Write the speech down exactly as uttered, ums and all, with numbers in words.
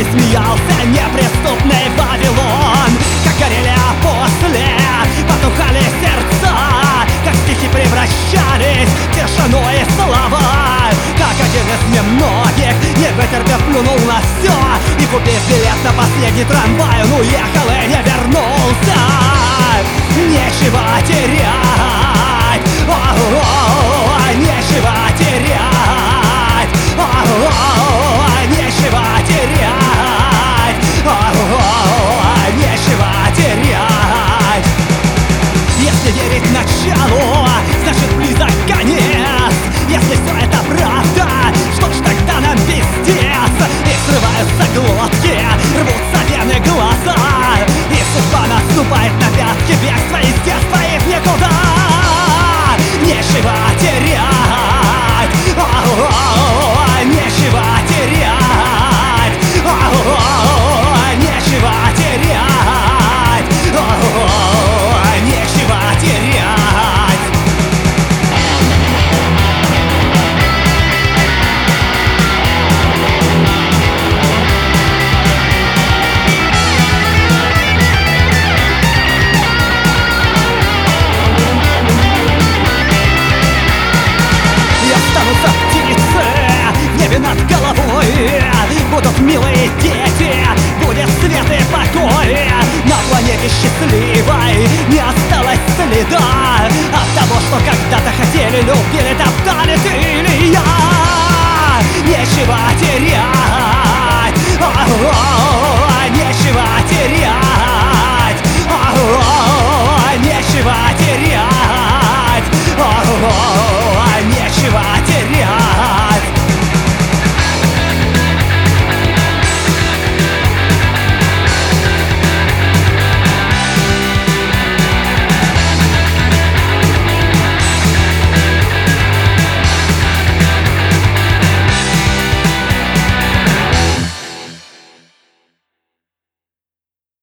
и смеялся неприступный Вавилон. Как горели после, потухали сердца, как стихи превращались в тишину и слова. Как один из немногих, не вытерпев, плюнул на все и, купив билет на последний трамвай, он уехал и не вернулся. Нечего терять, о-о-о, нечего терять, о-о-о, нечего терять, о-о-о, нечего терять. Если верить началу, значит близок конец. Если все это правда, что ж тогда нам пиздец? И срываются глотки, рвутся вены глаза, и судьба наступает на пятки, бегство из детства и в никуда. Нечего терять, о-о-о, нечего терять, о-о-о, нечего терять, о-о-о, нечего терять. Останутся птицы в небе над головой, будут милые дети, будет свет и покой. На планете счастливой не осталось следа от того, что когда-то хотели, любили, топтали ты